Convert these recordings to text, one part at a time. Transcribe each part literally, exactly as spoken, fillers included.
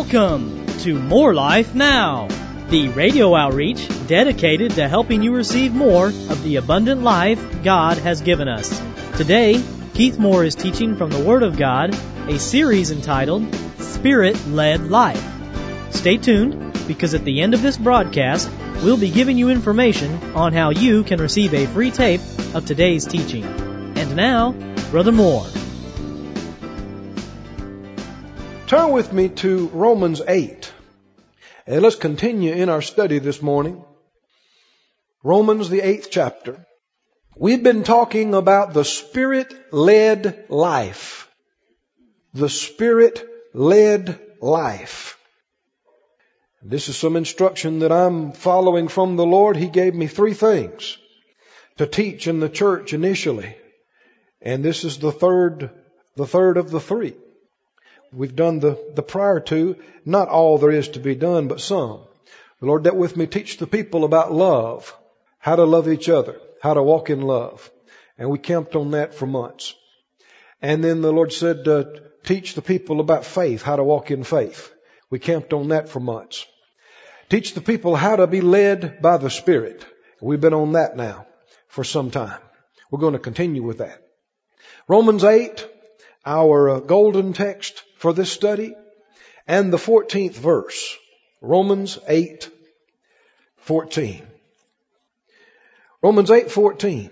Welcome to More Life Now, the radio outreach dedicated to helping you receive more of the abundant life God has given us. Today, Keith Moore is teaching from the Word of God, a series entitled Spirit-Led Life. Stay tuned, because at the end of this broadcast, we'll be giving you information on how you can receive a free tape of today's teaching. And now, Brother Moore. Turn with me to Romans eight. And let's continue in our study this morning. Romans, the eighth chapter. We've been talking about the Spirit-led life. The Spirit-led life. This is some instruction that I'm following from the Lord. He gave me three things to teach in the church initially. And this is the third, the third of the three. We've done the, the prior two, not all there is to be done, but some. The Lord dealt with me, teach the people about love, how to love each other, how to walk in love. And we camped on that for months. And then the Lord said, uh, teach the people about faith, how to walk in faith. We camped on that for months. Teach the people how to be led by the Spirit. We've been on that now for some time. We're going to continue with that. Romans eight, our uh, golden text for this study, and the fourteenth verse. Romans eight fourteen. Romans eight fourteen.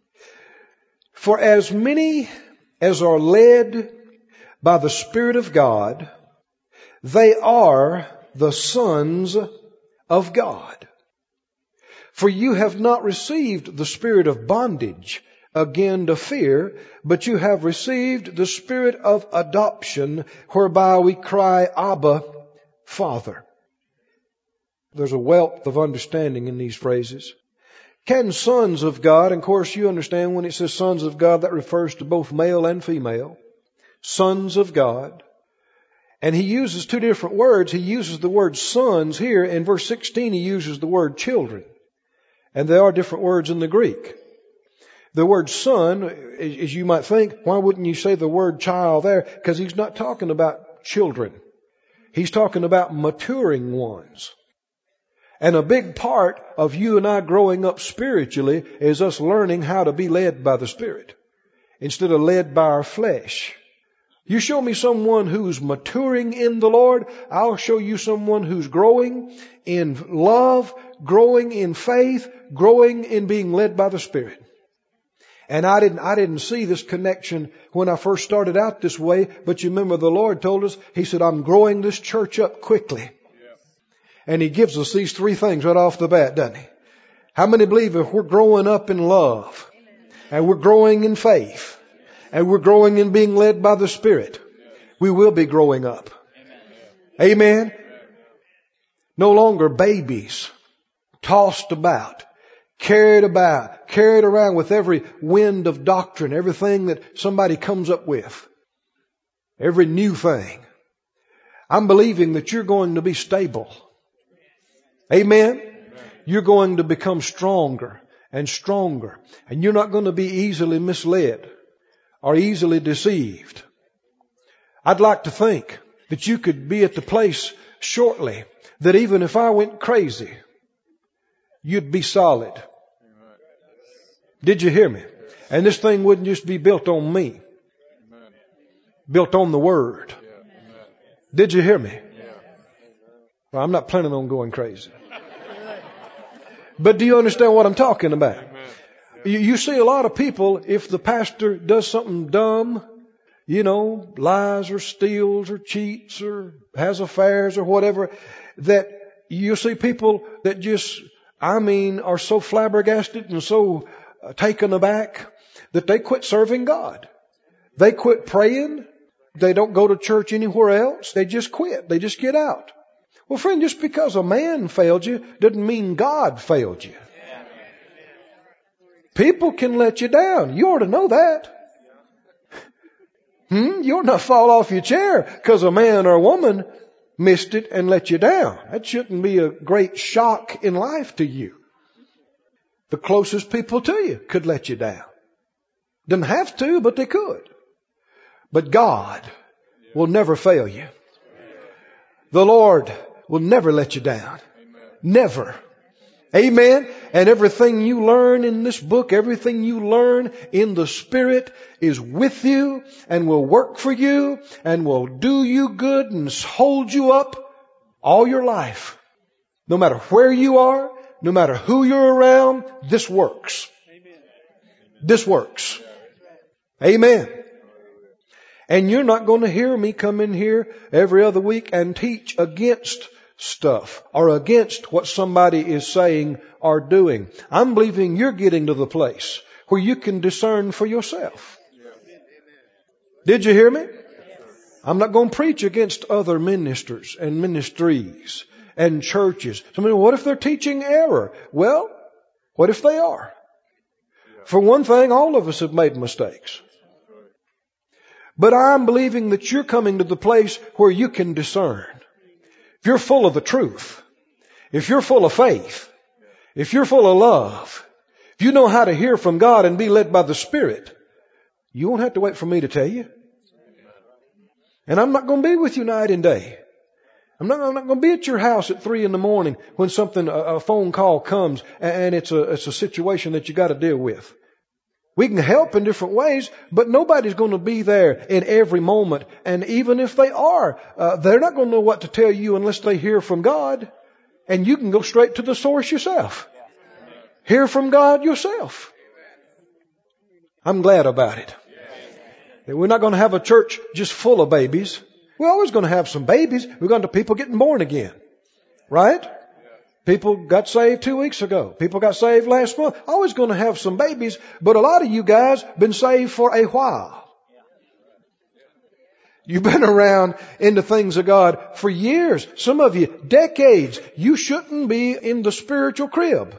For as many as are led by the Spirit of God, they are the sons of God. For you have not received the spirit of bondage again to fear, but you have received the spirit of adoption, whereby we cry, Abba, Father. There's a wealth of understanding in these phrases. Can sons of God, and of course you understand when it says sons of God, that refers to both male and female. Sons of God. And he uses two different words. He uses the word sons here. In verse sixteen, he uses the word children. And there are different words in the Greek. The word son, as you might think, why wouldn't you say the word child there? Because he's not talking about children. He's talking about maturing ones. And a big part of you and I growing up spiritually is us learning how to be led by the Spirit instead of led by our flesh. You show me someone who's maturing in the Lord, I'll show you someone who's growing in love, growing in faith, growing in being led by the Spirit. And I didn't, I didn't see this connection when I first started out this way, but you remember the Lord told us, He said, I'm growing this church up quickly. Yeah. And He gives us these three things right off the bat, doesn't He? How many believe if we're growing up in love, and we're growing in faith, and we're growing in being led by the Spirit, we will be growing up. Amen? No longer babies, tossed about, carried about, carried around with every wind of doctrine, everything that somebody comes up with, every new thing. I'm believing that you're going to be stable. Amen? You're going to become stronger and stronger, and you're not going to be easily misled or easily deceived. I'd like to think that you could be at the place shortly that even if I went crazy, you'd be solid. Did you hear me? And this thing wouldn't just be built on me. Built on the Word. Did you hear me? Well, I'm not planning on going crazy. But do you understand what I'm talking about? You, you see a lot of people, if the pastor does something dumb, you know, lies or steals or cheats or has affairs or whatever, that you see people that just, I mean, are so flabbergasted and so uh, taken aback that they quit serving God. They quit praying. They don't go to church anywhere else. They just quit. They just get out. Well, friend, just because a man failed you doesn't mean God failed you. People can let you down. You ought to know that. Hmm? You ought not fall off your chair because a man or a woman missed it and let you down. That shouldn't be a great shock in life to you. The closest people to you could let you down. Didn't have to, but they could. But God will never fail you. The Lord will never let you down. Never. Amen. And everything you learn in this book, everything you learn in the Spirit is with you and will work for you and will do you good and hold you up all your life. No matter where you are, no matter who you're around, this works. This works. Amen. And you're not going to hear me come in here every other week and teach against stuff or against what somebody is saying or doing. I'm believing you're getting to the place where you can discern for yourself. Did you hear me? I'm not going to preach against other ministers and ministries and churches. Somebody, what if they're teaching error? Well, what if they are? For one thing, all of us have made mistakes. But I'm believing that you're coming to the place where you can discern. If you're full of the truth, if you're full of faith, if you're full of love, if you know how to hear from God and be led by the Spirit, you won't have to wait for me to tell you. And I'm not going to be with you night and day. I'm not, I'm not going to be at your house at three in the morning when something, a, a phone call comes and it's a, it's a situation that you got to deal with. We can help in different ways, but nobody's going to be there in every moment. And even if they are, uh, they're not going to know what to tell you unless they hear from God. And you can go straight to the source yourself. Hear from God yourself. I'm glad about it. We're not going to have a church just full of babies. We're always going to have some babies. We're going to have people getting born again. Right? People got saved two weeks ago. People got saved last month. Always going to have some babies, but a lot of you guys been saved for a while. You've been around in the things of God for years. Some of you, decades. You shouldn't be in the spiritual crib.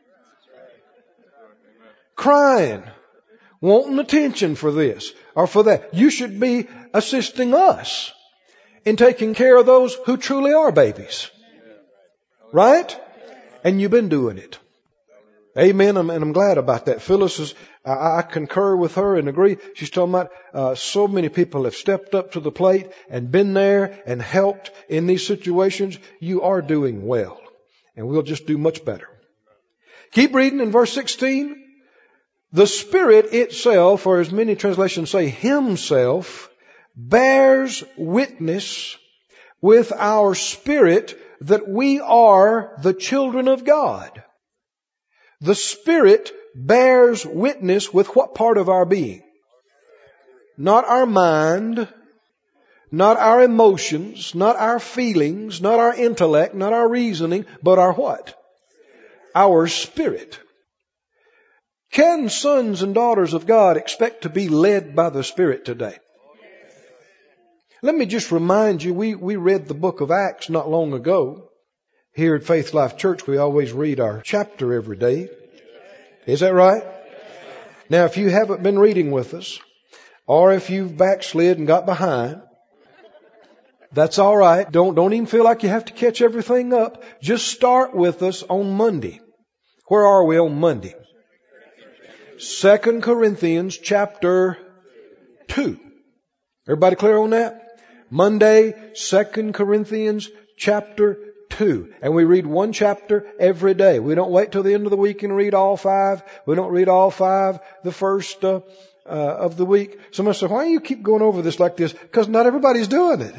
Crying. Wanting attention for this or for that. You should be assisting us in taking care of those who truly are babies. Right? And you've been doing it. Amen. And I'm glad about that. Phyllis is, I, I concur with her and agree. She's talking about uh, so many people have stepped up to the plate and been there and helped in these situations. You are doing well. And we'll just do much better. Keep reading in verse sixteen. The Spirit itself, or as many translations say, Himself, bears witness with our spirit that we are the children of God. The Spirit bears witness with what part of our being? Not our mind, not our emotions, not our feelings, not our intellect, not our reasoning, but our what? Our spirit. Can sons and daughters of God expect to be led by the Spirit today? Let me just remind you, we, we read the book of Acts not long ago. Here at Faith Life Church, we always read our chapter every day. Is that right? Now, if you haven't been reading with us, or if you've backslid and got behind, that's all right. Don't, don't even feel like you have to catch everything up. Just start with us on Monday. Where are we on Monday? Second Corinthians chapter two. Everybody clear on that? Monday, Second Corinthians chapter two. And we read one chapter every day. We don't wait till the end of the week and read all five. We don't read all five the first uh, uh, of the week. Somebody said, why do you keep going over this like this? Because not everybody's doing it.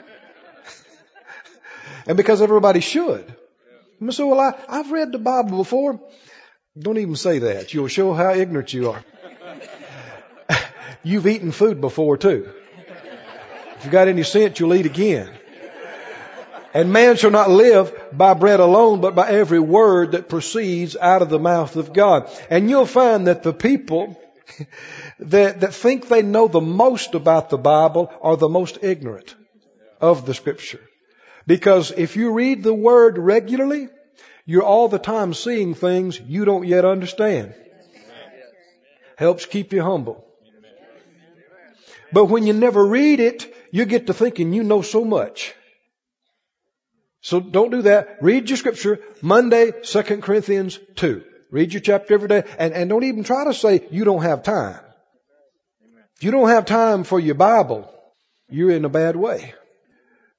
And because everybody should. And so, well, I, I've read the Bible before. Don't even say that. You'll show how ignorant you are. You've eaten food before too. If you got any sense, you'll eat again. And man shall not live by bread alone, but by every word that proceeds out of the mouth of God. And you'll find that the people that, that think they know the most about the Bible are the most ignorant of the Scripture. Because if you read the Word regularly, you're all the time seeing things you don't yet understand. Helps keep you humble. But when you never read it, you get to thinking you know so much. So don't do that. Read your scripture. Monday, Second Corinthians two. Read your chapter every day. And, and don't even try to say you don't have time. If you don't have time for your Bible, you're in a bad way.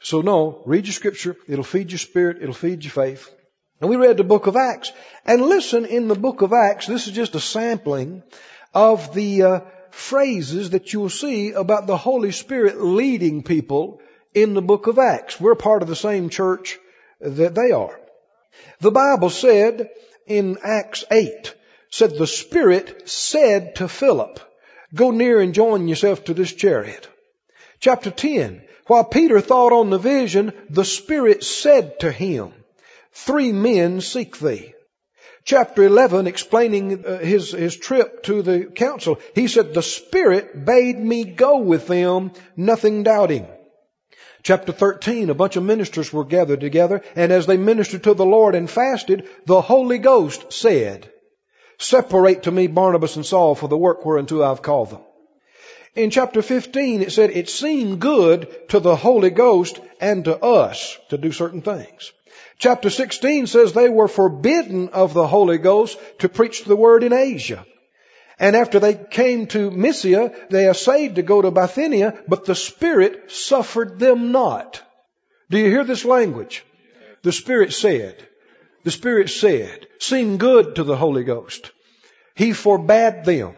So no, read your scripture. It'll feed your spirit. It'll feed your faith. And we read the book of Acts. And listen, in the book of Acts, this is just a sampling of the uh, phrases that you will see about the Holy Spirit leading people in the book of Acts. We're part of the same church that they are. The Bible said in Acts eight, said the Spirit said to Philip, go near and join yourself to this chariot. Chapter ten, while Peter thought on the vision, the Spirit said to him, three men seek thee. Chapter eleven, explaining uh, his, his trip to the council, he said, the Spirit bade me go with them, nothing doubting. Chapter thirteen, a bunch of ministers were gathered together, and as they ministered to the Lord and fasted, the Holy Ghost said, separate to me Barnabas and Saul for the work whereunto I've called them. In chapter fifteen, it said, it seemed good to the Holy Ghost and to us to do certain things. Chapter sixteen says they were forbidden of the Holy Ghost to preach the word in Asia. And after they came to Mysia, they essayed to go to Bithynia, but the Spirit suffered them not. Do you hear this language? The Spirit said, the Spirit said, seemed good to the Holy Ghost. He forbade them.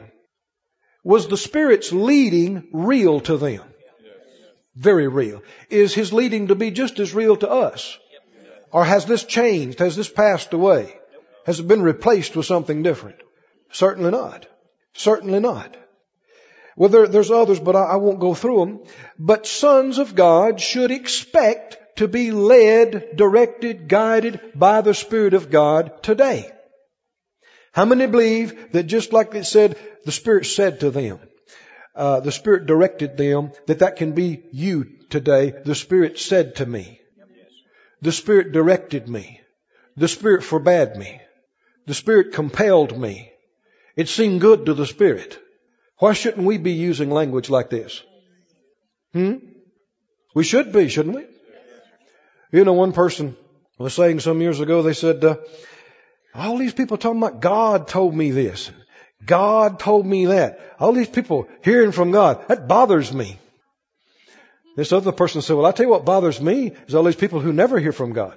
Was the Spirit's leading real to them? Very real. Is His leading to be just as real to us? Or has this changed? Has this passed away? Has it been replaced with something different? Certainly not. Certainly not. Well, there, there's others, but I, I won't go through them. But sons of God should expect to be led, directed, guided by the Spirit of God today. How many believe that just like it said, the Spirit said to them, uh, the Spirit directed them, that that can be you today? The Spirit said to me. The Spirit directed me. The Spirit forbade me. The Spirit compelled me. It seemed good to the Spirit. Why shouldn't we be using language like this? Hmm? We should be, shouldn't we? You know, one person was saying some years ago, they said, uh, all these people talking about God told me this. God told me that. All these people hearing from God, that bothers me. This other person said, well, I tell you what bothers me is all these people who never hear from God.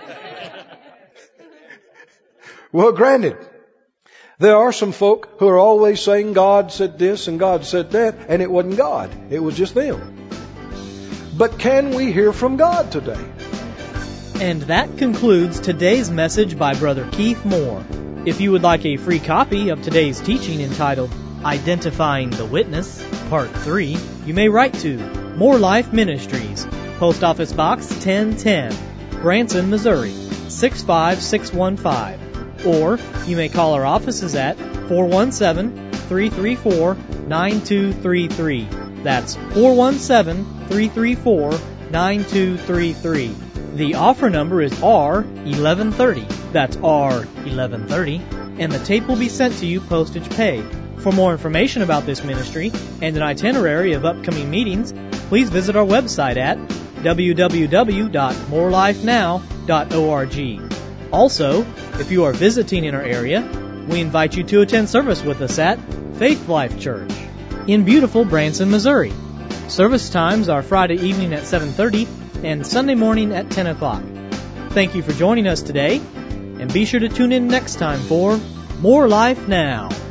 Well, granted, there are some folk who are always saying God said this and God said that, and it wasn't God. It was just them. But can we hear from God today? And that concludes today's message by Brother Keith Moore. If you would like a free copy of today's teaching entitled Identifying the Witness, Part three, you may write to More Life Ministries, Post Office Box ten ten, Branson, Missouri, six five six one five. Or you may call our offices at four one seven, three three four, nine two three three. That's four one seven, three three four, nine two three three. The offer number is R eleven thirty. That's R eleven thirty. And the tape will be sent to you postage paid. For more information about this ministry and an itinerary of upcoming meetings, please visit our website at w w w dot more life now dot org. Also, if you are visiting in our area, we invite you to attend service with us at Faith Life Church in beautiful Branson, Missouri. Service times are Friday evening at seven thirty and Sunday morning at ten o'clock. Thank you for joining us today, and be sure to tune in next time for More Life Now.